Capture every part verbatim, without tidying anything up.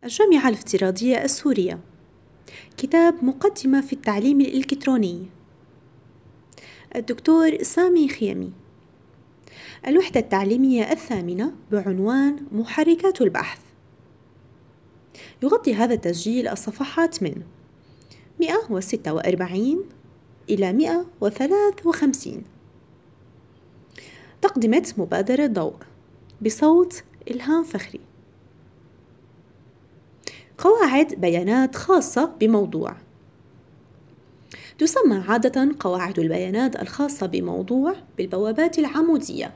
الجامعة الافتراضية السورية. كتاب مقدمة في التعليم الإلكتروني. الدكتور سامي خيمي. الوحدة التعليمية الثامنة بعنوان محركات البحث. يغطي هذا التسجيل الصفحات من مئة وستة وأربعين إلى مئة وثلاثة وخمسين. تقدمة مبادرة ضوء بصوت إلهام فخري. قواعد بيانات خاصة بموضوع. تسمى عادة قواعد البيانات الخاصة بموضوع بالبوابات العمودية،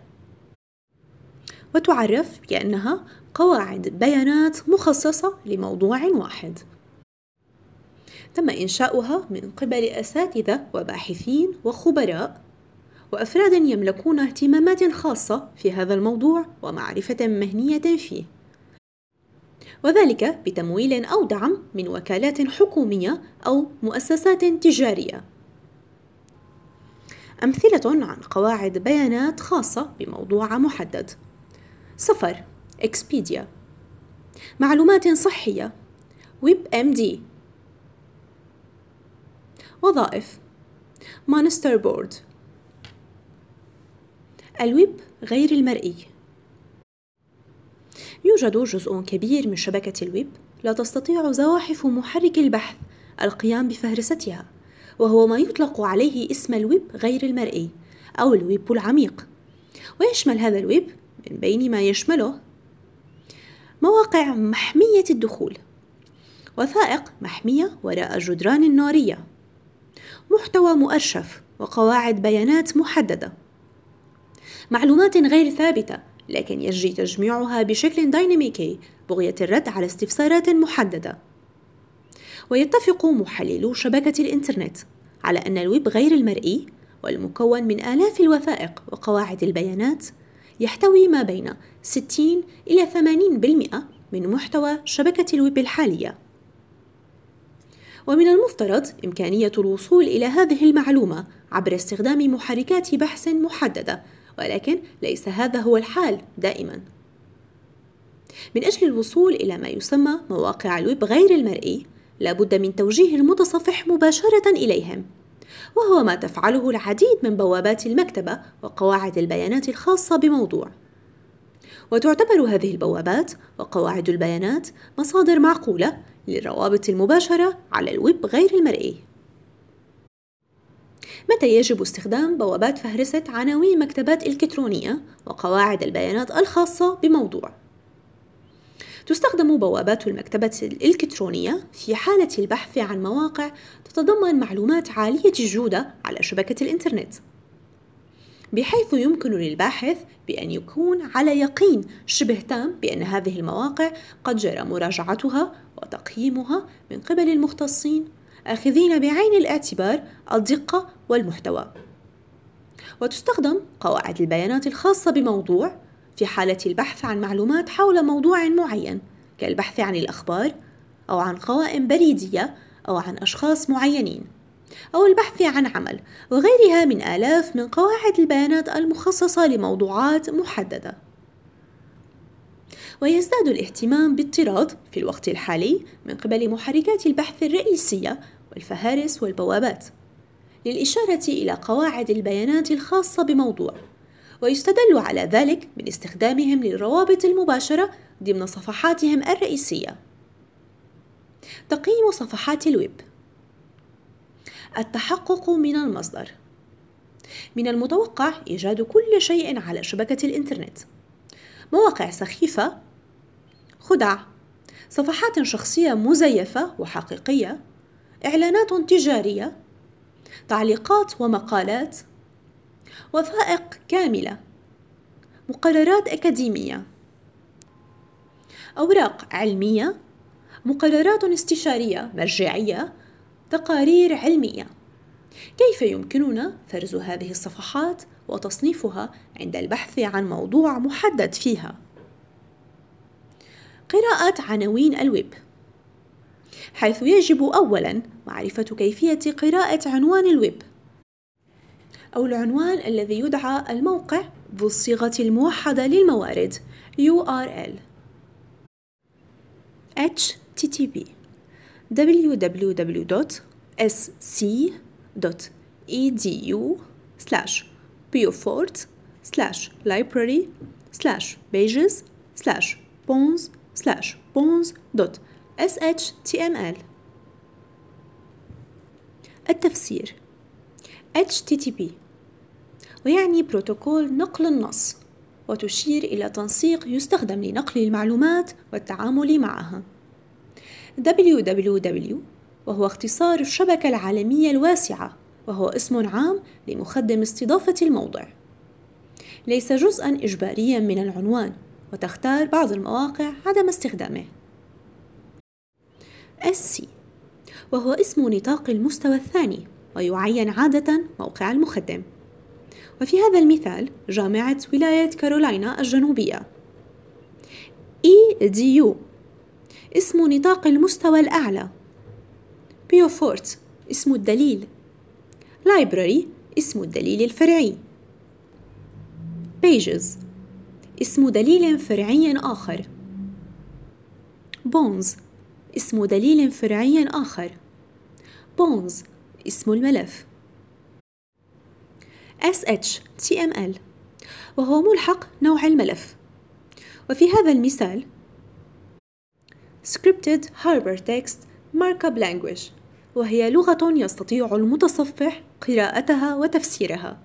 وتعرف بأنها قواعد بيانات مخصصة لموضوع واحد. تم إنشاؤها من قبل أساتذة وباحثين وخبراء وأفراد يملكون اهتمامات خاصة في هذا الموضوع ومعرفة مهنية فيه، وذلك بتمويل أو دعم من وكالات حكومية أو مؤسسات تجارية. أمثلة عن قواعد بيانات خاصة بموضوع محدد: سفر إكسبيديا، معلومات صحية ويب إم دي، وظائف مانستر بورد. الويب غير المرئي. يوجد جزء كبير من شبكة الويب لا تستطيع زواحف محرك البحث القيام بفهرستها، وهو ما يطلق عليه اسم الويب غير المرئي أو الويب العميق. ويشمل هذا الويب من بين ما يشمله مواقع محمية الدخول، وثائق محمية وراء الجدران نارية، محتوى مؤرشف وقواعد بيانات محددة، معلومات غير ثابتة لكن يجري تجميعها بشكل ديناميكي بغية الرد على استفسارات محددة. ويتفق محللو شبكة الإنترنت على أن الويب غير المرئي والمكون من آلاف الوثائق وقواعد البيانات يحتوي ما بين ستين إلى ثمانين بالمئة من محتوى شبكة الويب الحالية. ومن المفترض إمكانية الوصول إلى هذه المعلومة عبر استخدام محركات بحث محددة، ولكن ليس هذا هو الحال دائما. من أجل الوصول إلى ما يسمى مواقع الويب غير المرئي لا بد من توجيه المتصفح مباشرة إليهم، وهو ما تفعله العديد من بوابات المكتبة وقواعد البيانات الخاصة بموضوع. وتعتبر هذه البوابات وقواعد البيانات مصادر معقولة للروابط المباشرة على الويب غير المرئي. متى يجب استخدام بوابات فهرسة عناوين مكتبات إلكترونية وقواعد البيانات الخاصة بموضوع؟ تستخدم بوابات المكتبة الإلكترونية في حالة البحث عن مواقع تتضمن معلومات عالية الجودة على شبكة الإنترنت، بحيث يمكن للباحث بأن يكون على يقين شبه تام بأن هذه المواقع قد جرى مراجعتها وتقييمها من قبل المختصين آخذين بعين الاعتبار الدقة والمحتوى. وتستخدم قواعد البيانات الخاصة بموضوع في حالة البحث عن معلومات حول موضوع معين، كالبحث عن الأخبار أو عن قوائم بريدية أو عن أشخاص معينين أو البحث عن عمل، وغيرها من آلاف من قواعد البيانات المخصصة لموضوعات محددة. ويزداد الاهتمام بالطراد في الوقت الحالي من قبل محركات البحث الرئيسية والفهارس والبوابات للإشارة إلى قواعد البيانات الخاصة بموضوع، ويستدل على ذلك من استخدامهم للروابط المباشرة ضمن صفحاتهم الرئيسية. تقييم صفحات الويب. التحقق من المصدر. من المتوقع إيجاد كل شيء على شبكة الإنترنت: مواقع سخيفة، خدع، صفحات شخصية مزيفة وحقيقية، إعلانات تجارية، تعليقات ومقالات، وثائق كاملة، مقررات أكاديمية، أوراق علمية، مقررات استشارية مرجعية، تقارير علمية. كيف يمكننا فرز هذه الصفحات وتصنيفها عند البحث عن موضوع محدد فيها؟ قراءة عناوين الويب، حيث يجب أولاً معرفة كيفية قراءة عنوان الويب أو العنوان الذي يدعى الموقع ذو الصيغة الموحدة للموارد يو آر إل. إتش تي تي بي دبليو دبليو دبليو دوت إس سي دوت إي دي يو سلاش بيوفورت سلاش لايبراري سلاش بيجز سلاش بونز سلاش بونز دوت إس إتش تي إم إل. التفسير إتش تي تي بي ويعني بروتوكول نقل النص، وتشير إلى تنسيق يستخدم لنقل المعلومات والتعامل معها. دبليو دبليو دبليو وهو اختصار الشبكة العالمية الواسعة، وهو اسم عام لمخدم استضافة الموضع، ليس جزءاً إجبارياً من العنوان، وتختار بعض المواقع عدم استخدامه. إس سي وهو اسم نطاق المستوى الثاني، ويعين عادة موقع المخدم، وفي هذا المثال جامعة ولاية كارولاينا الجنوبية. إي دي يو اسم نطاق المستوى الأعلى. بيوفورت اسم الدليل. لايبراري اسم الدليل الفرعي. بيجز اسم دليل فرعي آخر. بونز اسم دليل فرعي آخر. بونز اسم الملف. إس إتش تي إم إل وهو ملحق نوع الملف، وفي هذا المثال Scripted Hypertext Markup Language، وهي لغة يستطيع المتصفح قراءتها وتفسيرها.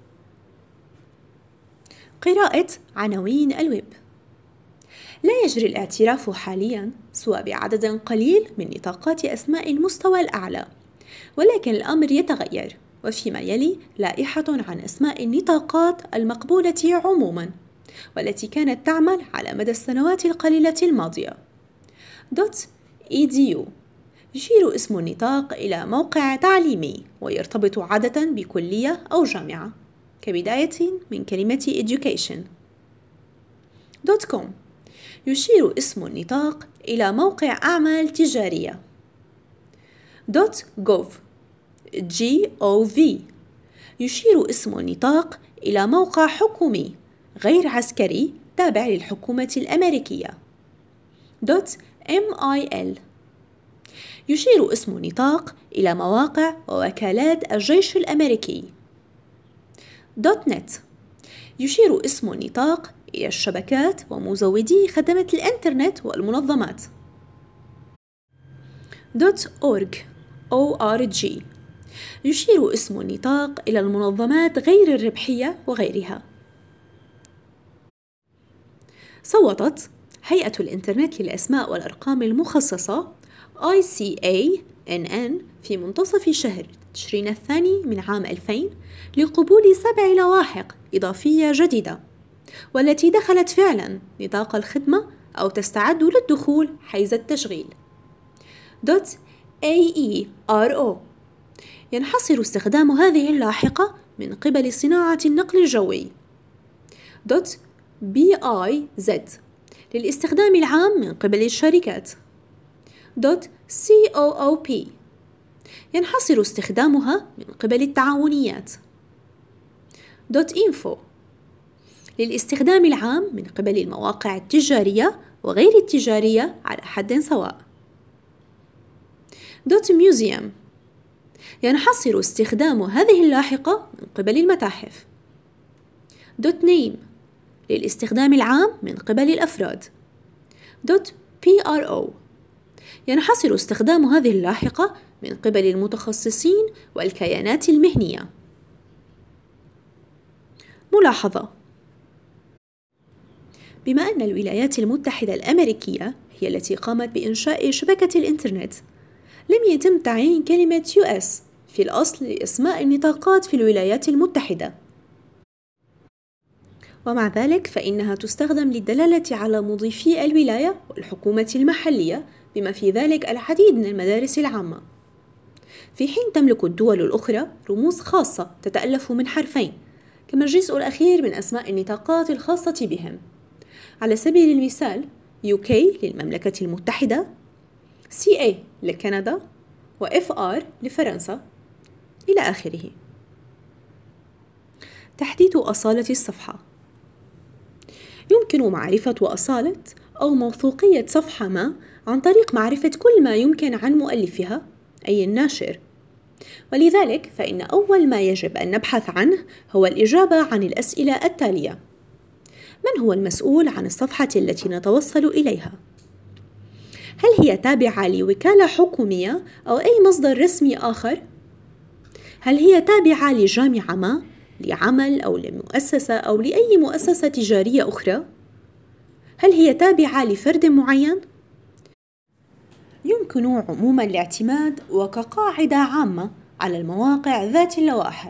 قراءة عناوين الويب. لا يجري الاعتراف حالياً سوى بعدد قليل من نطاقات أسماء المستوى الأعلى، ولكن الأمر يتغير، وفيما يلي لائحة عن أسماء النطاقات المقبولة عموماً، والتي كانت تعمل على مدى السنوات القليلة الماضية. .edu يشير اسم النطاق إلى موقع تعليمي، ويرتبط عادة بكلية أو جامعة، كبداية من كلمة education. .com يشير اسم النطاق إلى موقع أعمال تجارية. .gov جي أو في يشير اسم النطاق إلى موقع حكومي غير عسكري تابع للحكومة الأمريكية. .mil يشير اسم النطاق إلى مواقع ووكالات الجيش الأمريكي. .net يشير اسم النطاق إلى الشبكات ومزودي خدمة الإنترنت والمنظمات. .org org يشير اسم النطاق إلى المنظمات غير الربحية وغيرها. صوتت هيئة الإنترنت للأسماء والأرقام المخصصة آي سي إيه إن إن في منتصف شهر تشرين الثاني من عام ألفين لقبول سبع لواحق إضافية جديدة، والتي دخلت فعلاً نطاق الخدمة أو تستعد للدخول حيز التشغيل. .aero ينحصر استخدام هذه اللاحقة من قبل صناعة النقل الجوي. .biz للاستخدام العام من قبل الشركات. .coop ينحصر استخدامها من قبل التعاونيات. .info للاستخدام العام من قبل المواقع التجارية وغير التجارية على حد سواء. .museum ينحصر استخدام هذه اللاحقة من قبل المتاحف. .name للاستخدام العام من قبل الأفراد. .pro ينحصر استخدام هذه اللاحقة من قبل المتخصصين والكيانات المهنية. ملاحظة: بما أن الولايات المتحدة الأمريكية هي التي قامت بإنشاء شبكة الإنترنت، لم يتم تعيين كلمة يو إس في الأصل لأسماء النطاقات في الولايات المتحدة، ومع ذلك فإنها تستخدم للدلالة على مضيفي الولاية والحكومة المحلية، بما في ذلك العديد من المدارس العامة، في حين تملك الدول الأخرى رموز خاصة تتألف من حرفين، كما الجزء الأخير من أسماء النطاقات الخاصة بهم. على سبيل المثال يو كي للمملكة المتحدة، سي إيه لكندا، و إف آر لفرنسا، إلى آخره. تحديد أصالة الصفحة: يمكن معرفة أصالة أو موثوقية صفحة ما عن طريق معرفة كل ما يمكن عن مؤلفها أي الناشر. ولذلك فإن أول ما يجب أن نبحث عنه هو الإجابة عن الأسئلة التالية: من هو المسؤول عن الصفحة التي نتوصل إليها؟ هل هي تابعة لوكالة حكومية أو أي مصدر رسمي آخر؟ هل هي تابعة لجامعة ما، لعمل أو لمؤسسة أو لأي مؤسسة تجارية أخرى؟ هل هي تابعة لفرد معين؟ يمكن عموما الاعتماد وكقاعدة عامة على المواقع ذات اللواحق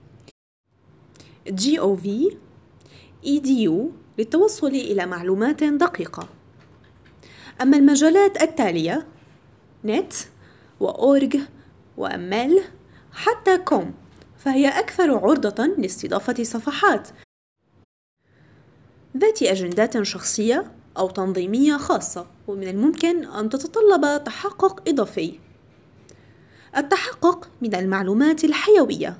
جوف إي دي يو للتوصل إلى معلومات دقيقة. أما المجالات التالية نت وأورج وميل حتى كوم فهي أكثر عرضة لاستضافة صفحات ذات أجندات شخصية أو تنظيمية خاصة، ومن الممكن أن تتطلب تحقق إضافي. التحقق من المعلومات الحيوية.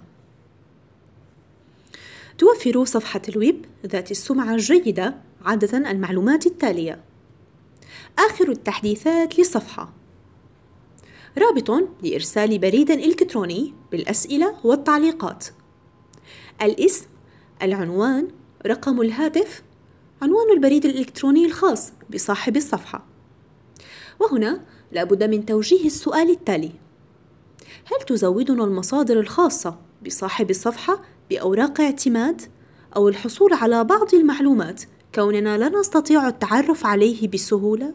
توفر صفحة الويب ذات السمعة الجيدة عادة المعلومات التالية: آخر التحديثات للصفحة، رابط لإرسال بريد إلكتروني بالأسئلة والتعليقات، الاسم، العنوان، رقم الهاتف، عنوان البريد الإلكتروني الخاص بصاحب الصفحة. وهنا لابد من توجيه السؤال التالي: هل تزودنا المصادر الخاصة بصاحب الصفحة بأوراق اعتماد أو الحصول على بعض المعلومات كوننا لا نستطيع التعرف عليه بسهولة؟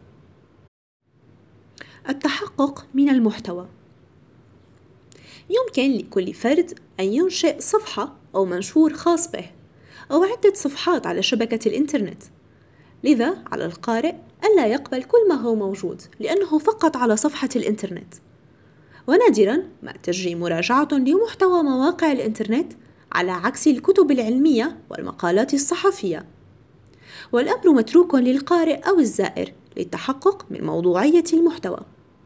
التحقق من المحتوى. يمكن لكل فرد أن ينشئ صفحة أو منشور خاص به أو عدة صفحات على شبكة الإنترنت، لذا على القارئ ألا يقبل كل ما هو موجود لأنه فقط على صفحة الإنترنت. ونادراً ما تجري مراجعة لمحتوى مواقع الإنترنت على عكس الكتب العلمية والمقالات الصحفية، والأمر متروك للقارئ أو الزائر للتحقق من موضوعية المحتوى.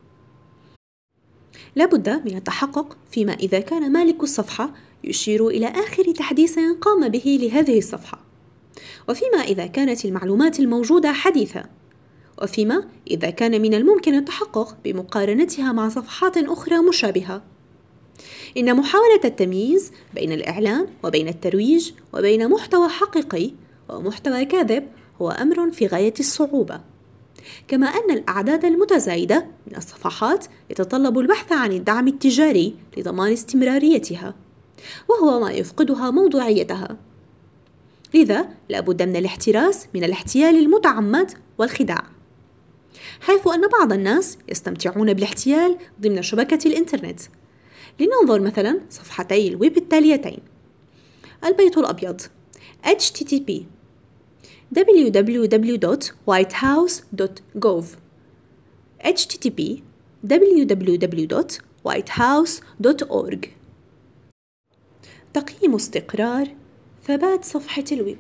لا بد من التحقق فيما إذا كان مالك الصفحة يشير إلى آخر تحديث قام به لهذه الصفحة، وفيما إذا كانت المعلومات الموجودة حديثة، وفيما إذا كان من الممكن التحقق بمقارنتها مع صفحات أخرى مشابهة. إن محاولة التمييز بين الإعلان وبين الترويج وبين محتوى حقيقي ومحتوى كاذب هو أمر في غاية الصعوبة، كما أن الأعداد المتزايدة من الصفحات يتطلب البحث عن الدعم التجاري لضمان استمراريتها، وهو ما يفقدها موضوعيتها. لذا لا بد من الاحتراس من الاحتيال المتعمد والخداع، حيث أن بعض الناس يستمتعون بالاحتيال ضمن شبكة الإنترنت. لننظر مثلا صفحتي الويب التاليتين: البيت الأبيض إتش تي تي بي دبليو دبليو دبليو دوت وايت هاوس دوت جوف إتش تي تي بي دبليو دبليو دبليو دوت وايت هاوس دوت أورج. تقييم استقرار ثبات صفحة الويب.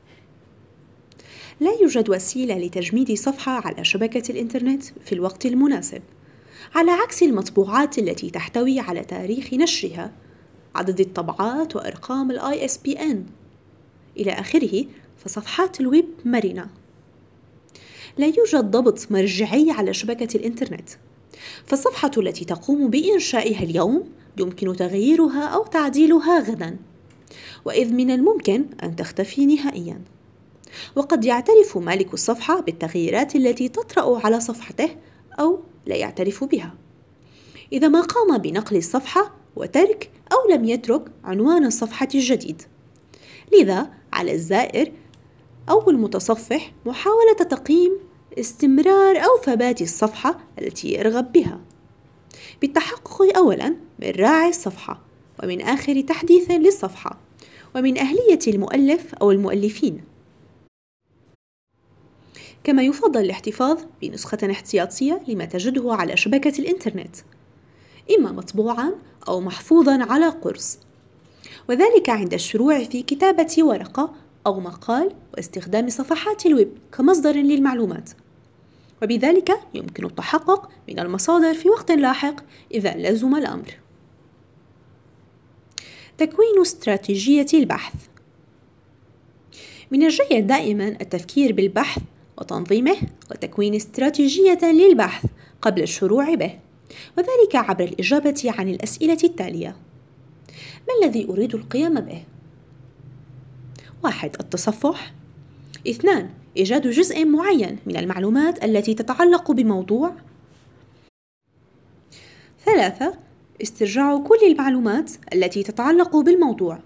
لا يوجد وسيلة لتجميد صفحة على شبكة الإنترنت في الوقت المناسب، على عكس المطبوعات التي تحتوي على تاريخ نشرها، عدد الطبعات وأرقام ال آي إس بي إن إلى آخره. فصفحات الويب مرنة. لا يوجد ضبط مرجعي على شبكة الإنترنت، فالصفحة التي تقوم بإنشائها اليوم يمكن تغييرها أو تعديلها غدا، وإذ من الممكن أن تختفي نهائياً. وقد يعترف مالك الصفحة بالتغييرات التي تطرأ على صفحته أو لا يعترف بها إذا ما قام بنقل الصفحة وترك أو لم يترك عنوان الصفحة الجديد. لذا على الزائر أو المتصفح محاولة تقييم استمرار أو ثبات الصفحة التي يرغب بها، بالتحقق أولاً من راعي الصفحة، ومن آخر تحديث للصفحة، ومن أهلية المؤلف أو المؤلفين. كما يفضل الاحتفاظ بنسخة احتياطية لما تجده على شبكة الإنترنت، إما مطبوعاً أو محفوظاً على قرص، وذلك عند الشروع في كتابة ورقة أو مقال واستخدام صفحات الويب كمصدر للمعلومات، وبذلك يمكن التحقق من المصادر في وقت لاحق إذا لزم الأمر. تكوين استراتيجية البحث. من الجيد دائما التفكير بالبحث وتنظيمه وتكوين استراتيجية للبحث قبل الشروع به، وذلك عبر الإجابة عن الأسئلة التالية: ما الذي أريد القيام به؟ واحد. التصفح. اثنان. إيجاد جزء معين من المعلومات التي تتعلق بموضوع. ثلاثة. استرجاع كل المعلومات التي تتعلق بالموضوع.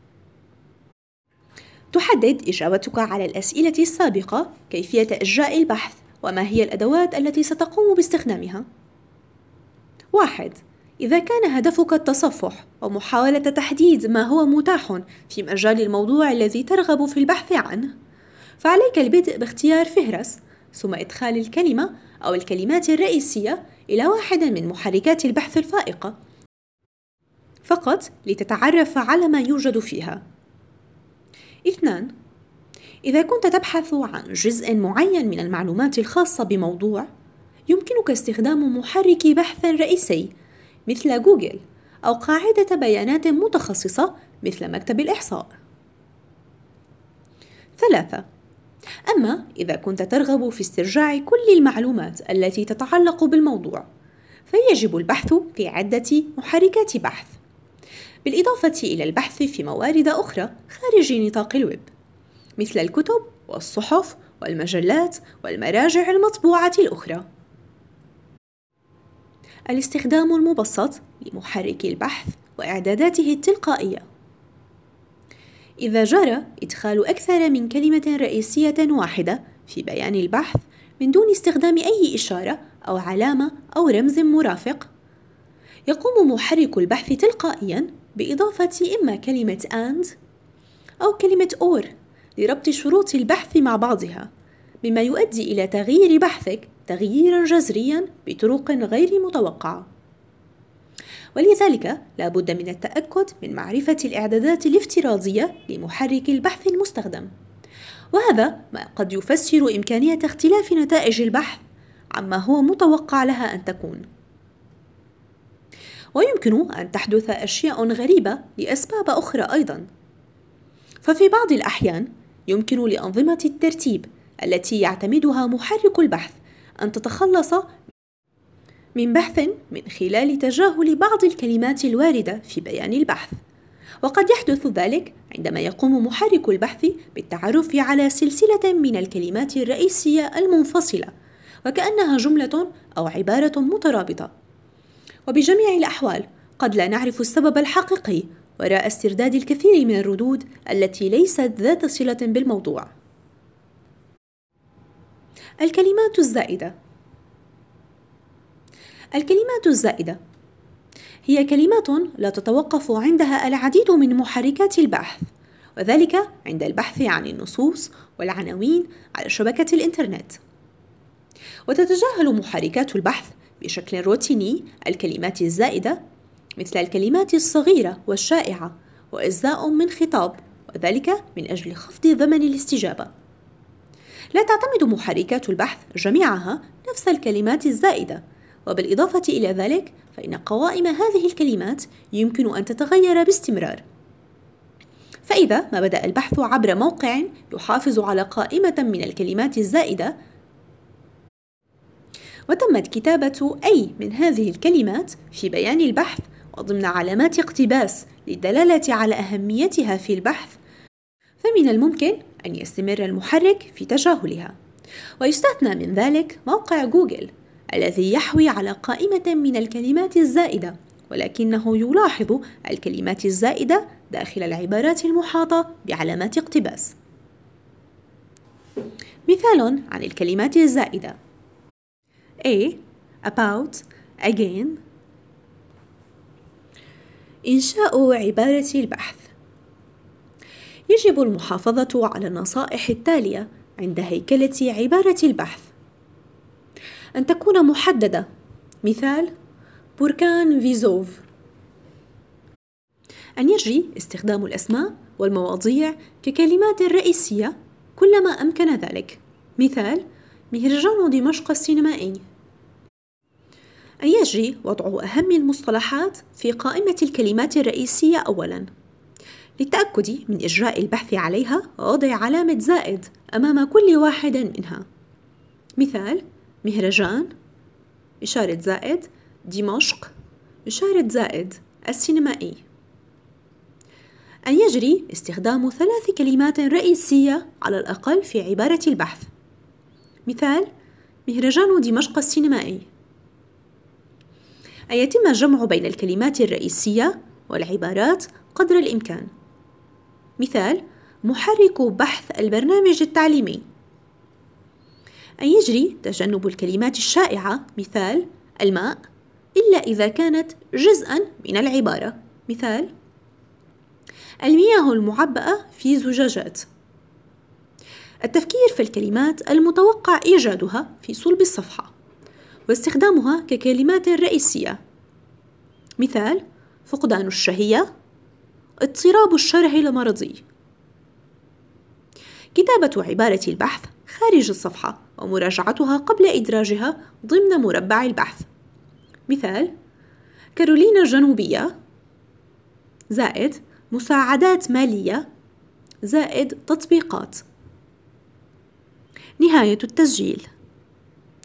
تحدد إجابتك على الأسئلة السابقة كيفية إجراء البحث وما هي الأدوات التي ستقوم باستخدامها. واحد. إذا كان هدفك التصفح ومحاولة تحديد ما هو متاح في مجال الموضوع الذي ترغب في البحث عنه، فعليك البدء باختيار فهرس ثم إدخال الكلمة أو الكلمات الرئيسية إلى واحد من محركات البحث الفائقة فقط لتتعرف على ما يوجد فيها. اثنان. إذا كنت تبحث عن جزء معين من المعلومات الخاصة بموضوع، يمكنك استخدام محرك بحث رئيسي مثل جوجل أو قاعدة بيانات متخصصة مثل مكتب الإحصاء. ثلاثة. أما إذا كنت ترغب في استرجاع كل المعلومات التي تتعلق بالموضوع، فيجب البحث في عدة محركات بحث، بالإضافة إلى البحث في موارد أخرى خارج نطاق الويب مثل الكتب والصحف والمجلات والمراجع المطبوعة الأخرى. الاستخدام المبسط لمحرك البحث وإعداداته التلقائية. إذا جرى إدخال أكثر من كلمة رئيسية واحدة في بيان البحث من دون استخدام أي إشارة أو علامة أو رمز مرافق، يقوم محرك البحث تلقائياً بإضافة إما كلمة and أو كلمة or لربط شروط البحث مع بعضها، مما يؤدي إلى تغيير بحثك تغييراً جذرياً بطرق غير متوقعة. ولذلك لا بد من التأكد من معرفة الإعدادات الافتراضية لمحرك البحث المستخدم، وهذا ما قد يفسر إمكانية اختلاف نتائج البحث عما هو متوقع لها أن تكون. ويمكن أن تحدث أشياء غريبة لأسباب أخرى أيضاً، ففي بعض الأحيان يمكن لأنظمة الترتيب التي يعتمدها محرك البحث أن تتخلص من بحث من خلال تجاهل بعض الكلمات الواردة في بيان البحث، وقد يحدث ذلك عندما يقوم محرك البحث بالتعرف على سلسلة من الكلمات الرئيسية المنفصلة وكأنها جملة أو عبارة مترابطة. وبجميع الأحوال قد لا نعرف السبب الحقيقي وراء استرداد الكثير من الردود التي ليست ذات صلة بالموضوع. الكلمات الزائدة. الكلمات الزائدة هي كلمات لا تتوقف عندها العديد من محركات البحث، وذلك عند البحث عن النصوص والعناوين على شبكة الإنترنت. وتتجاهل محركات البحث بشكل روتيني الكلمات الزائدة مثل الكلمات الصغيرة والشائعة وأجزاء من خطاب، وذلك من أجل خفض زمن الاستجابة. لا تعتمد محركات البحث جميعها نفس الكلمات الزائدة، وبالإضافة إلى ذلك فإن قوائم هذه الكلمات يمكن أن تتغير باستمرار. فإذا ما بدأ البحث عبر موقع يحافظ على قائمة من الكلمات الزائدة وتمت كتابة أي من هذه الكلمات في بيان البحث وضمن علامات اقتباس للدلالة على أهميتها في البحث، فمن الممكن أن يستمر المحرك في تجاهلها. ويستثنى من ذلك موقع جوجل الذي يحوي على قائمة من الكلمات الزائدة، ولكنه يلاحظ الكلمات الزائدة داخل العبارات المحاطة بعلامات اقتباس. مثال عن الكلمات الزائدة: a, about, again. إنشاء عبارة البحث. يجب المحافظة على النصائح التالية عند هيكلة عبارة البحث: أن تكون محددة، مثال بركان فيزوف. أن يجري استخدام الأسماء والمواضيع ككلمات رئيسية كلما أمكن ذلك، مثال مهرجان دمشق السينمائي. أن يجري وضع أهم المصطلحات في قائمة الكلمات الرئيسية أولاً، للتأكد من إجراء البحث عليها ووضع علامة زائد أمام كل واحد منها. مثال: مهرجان، إشارة زائد، دمشق، إشارة زائد، السينمائي. أن يجري استخدام ثلاث كلمات رئيسية على الأقل في عبارة البحث. مثال: مهرجان دمشق السينمائي. أن يتم الجمع بين الكلمات الرئيسية والعبارات قدر الإمكان. مثال: محرك بحث البرنامج التعليمي. أن يجري تجنب الكلمات الشائعة، مثال: الماء، إلا إذا كانت جزءاً من العبارة. مثال: المياه المعبأة في زجاجات. التفكير في الكلمات المتوقع إيجادها في صلب الصفحة واستخدامها ككلمات رئيسية. مثال: فقدان الشهية، اضطراب الشره المرضي. كتابة عبارة البحث خارج الصفحة ومراجعتها قبل إدراجها ضمن مربع البحث. مثال: كارولينا الجنوبية زائد مساعدات مالية زائد تطبيقات. نهاية التسجيل.